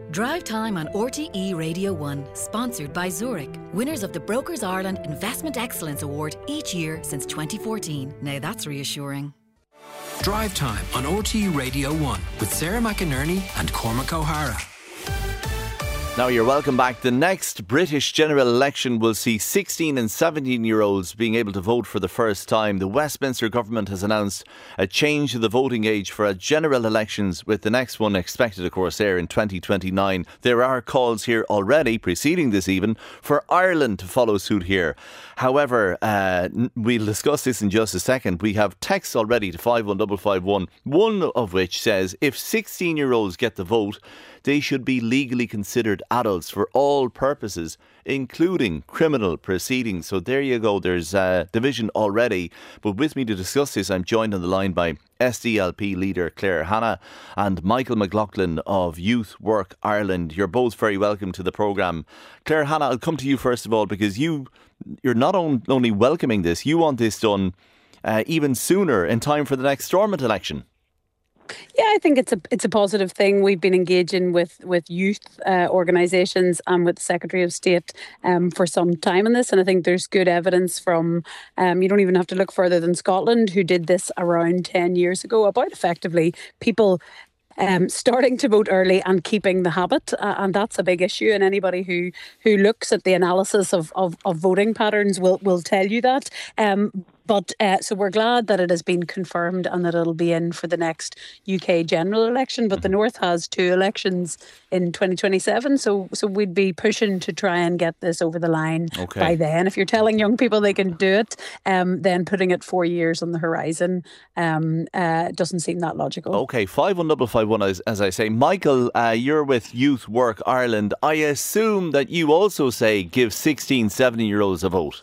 Drive Time on RTE Radio 1, sponsored by Zurich, winners of the Brokers Ireland Investment Excellence Award each year since 2014. Now that's reassuring. Drive Time on RTE Radio 1 with Sarah McInerney and Cormac O'Hara. Now you're welcome back. The next British general election will see 16 and 17-year-olds being able to vote for the first time. The Westminster government has announced a change to the voting age for general elections, with the next one expected, of course, there in 2029. There are calls here already, preceding this even, for Ireland to follow suit here. However, we'll discuss this in just a second. We have texts already to 51551, one of which says if 16-year-olds get the vote, they should be legally considered adults for all purposes, including criminal proceedings. So there you go. There's a division already. But with me to discuss this, I'm joined on the line by SDLP leader Claire Hanna and Michael McLaughlin of Youth Work Ireland. You're both very welcome to the programme. Claire Hanna, I'll come to you first of all, because you're not only welcoming this, you want this done even sooner, in time for the next Stormont election. Yeah, I think it's a positive thing. We've been engaging with youth organisations and with the Secretary of State for some time on this, and I think there's good evidence from, you don't even have to look further than Scotland, who did this around 10 years ago, about effectively people starting to vote early and keeping the habit, and that's a big issue. And anybody who looks at the analysis of voting patterns will tell you that. But so we're glad that it has been confirmed and that it'll be in for the next UK general election. But the North has 2 elections in 2027, so we'd be pushing to try and get this over the line by then. If you're telling young people they can do it, then putting it 4 years on the horizon doesn't seem that logical. Okay, 51551, as I say. Michael, you're with Youth Work Ireland. I assume that you also say give 16, 17-year-olds a vote.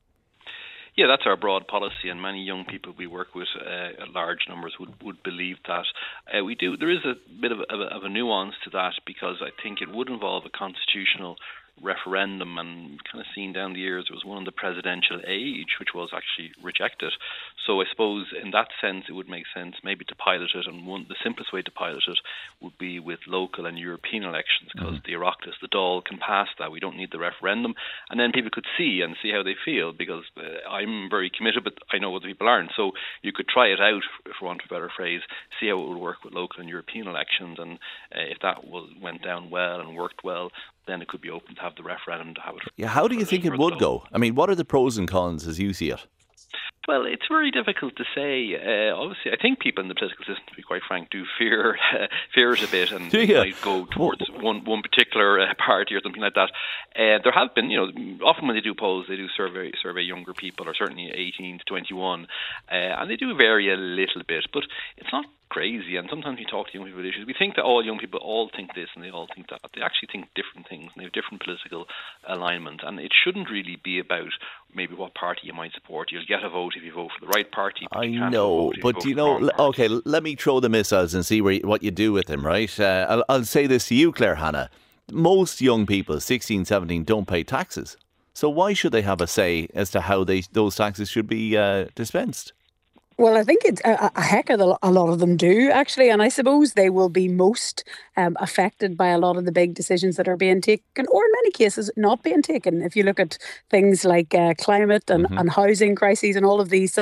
Yeah, that's our broad policy, and many young people we work with, large numbers, would believe that. We do. There is a bit of a nuance to that, because I think it would involve a constitutional referendum, and kind of seen down the years there was one on the presidential age which was actually rejected. So I suppose in that sense it would make sense maybe to pilot it, and the simplest way to pilot it would be with local and European elections, because the Oireachtas, the Dáil, can pass that. We don't need the referendum, and then people could see how they feel, because I'm very committed, but I know other people aren't. So you could try it out, for want of a better phrase, see how it would work with local and European elections, and if that went down well and worked well, then it could be open to have the referendum to have it. Yeah, how do you think it would go? I mean, what are the pros and cons as you see it? Well, it's very difficult to say. Obviously, I think people in the political system, to be quite frank, do fear it a bit, and might go towards one particular party or something like that. There have been, often when they do polls, they do survey younger people, or certainly 18 to 21, and they do vary a little bit, but it's not crazy. And sometimes we talk to young people about issues. We think that all young people all think this and they all think that. They actually think different things, and they have different political alignment. And it shouldn't really be about maybe what party you might support. You'll get a vote if you vote for the right party. I know, but okay, let me throw the missiles and see what you do with them, right? I'll say this to you, Claire Hanna. Most young people, 16, 17, don't pay taxes. So why should they have a say as to how those taxes should be dispensed? Well, I think it's a heck of a lot of them do, actually. And I suppose they will be most affected by a lot of the big decisions that are being taken, or in many cases not being taken. If you look at things like climate and housing crises and all of these,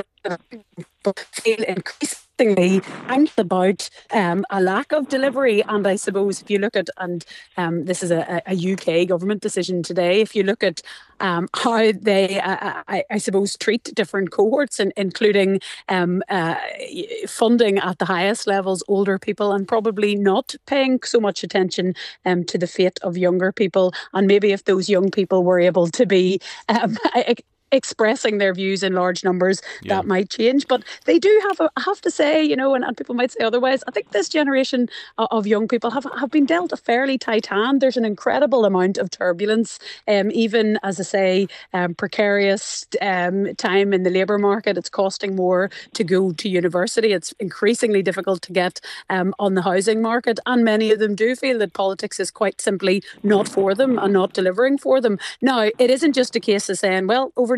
feel increasingly anxious about a lack of delivery. And I suppose if you look at, and this is a UK government decision today, if you look at how they, I suppose, treat different cohorts, including funding at the highest levels older people, and probably not paying so much attention to the fate of younger people. And maybe if those young people were able to be expressing their views in large numbers, that might change. But they do have to say, and people might say otherwise, I think this generation of young people have been dealt a fairly tight hand. There's an incredible amount of turbulence, even, as I say, precarious time in the labour market. It's costing more to go to university. It's increasingly difficult to get on the housing market. And many of them do feel that politics is quite simply not for them and not delivering for them. Now, it isn't just a case of saying, well, over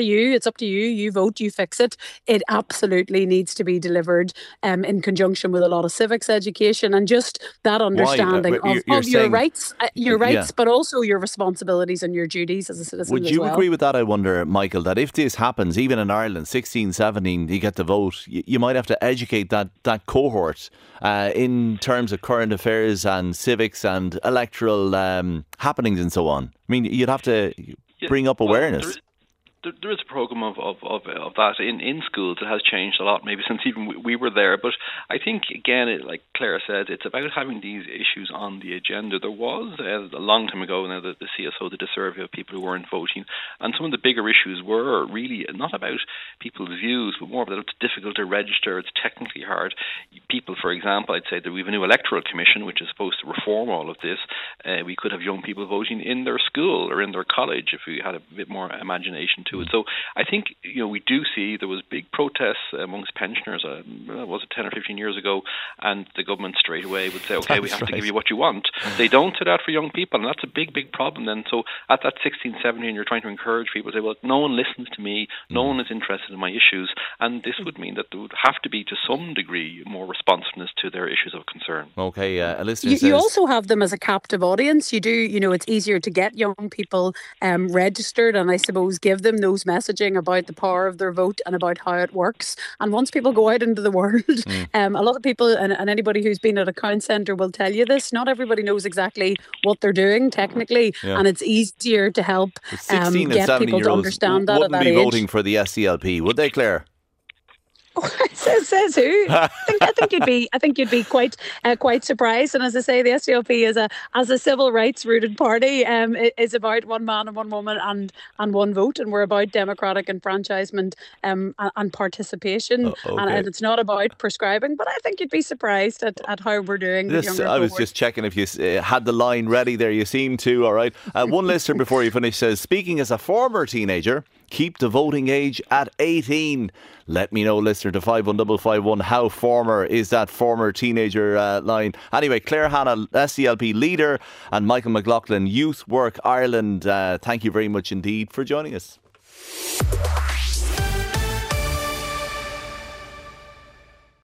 to you. It's up to you. You vote, you fix it. It absolutely needs to be delivered in conjunction with a lot of civics education and just that understanding of your rights, but also your responsibilities and your duties as a citizen. Would you agree with that, I wonder, Michael, that if this happens, even in Ireland, 16, 17, you get to vote, you might have to educate that cohort in terms of current affairs and civics and electoral happenings and so on? I mean, you'd have to bring up awareness. There is a programme of that in schools. It has changed a lot, maybe since even we were there. But I think, again, like Claire said, it's about having these issues on the agenda. There was, a long time ago now, the CSO did a survey of people who weren't voting. And some of the bigger issues were really not about people's views, but more about it's difficult to register, it's technically hard. People, for example, I'd say that we have a new electoral commission, which is supposed to reform all of this. We could have young people voting in their school or in their college if we had a bit more imagination to it. So I think we do see there was big protests amongst pensioners. Was it 10 or 15 years ago? And the government straight away would say, "Okay, we have to give you what you want." They don't do that for young people, and that's a big problem. Then, so at that 16, 17, you're trying to encourage people to say, "Well, no one listens to me. No one is interested in my issues," and this would mean that there would have to be, to some degree, more responsiveness to their issues of concern. Okay, a listener says, you also have them as a captive audience. You do, it's easier to get young people registered, and I suppose give them those messaging about the power of their vote and about how it works. And once people go out into the world, a lot of people, and anybody who's been at a Count Centre will tell you this, not everybody knows exactly what they're doing technically, and it's easier to help get people to understand that at that age. Wouldn't be voting for the SDLP, would they, Claire? Says who? I think you'd be quite surprised. And as I say, the SDLP is a civil rights rooted party. It is about one man and one woman and one vote, and we're about democratic enfranchisement and participation. And it's not about prescribing. But I think you'd be surprised at how we're doing. I was just checking if you had the line ready there. You seem to. All right. One listener before you finish says, "Speaking as a former teenager, keep the voting age at 18. Let me know, listener, to 51551, how former is that former teenager line. Anyway, Claire Hanna, SDLP leader, and Michael McLaughlin, Youth Work Ireland, thank you very much indeed for joining us.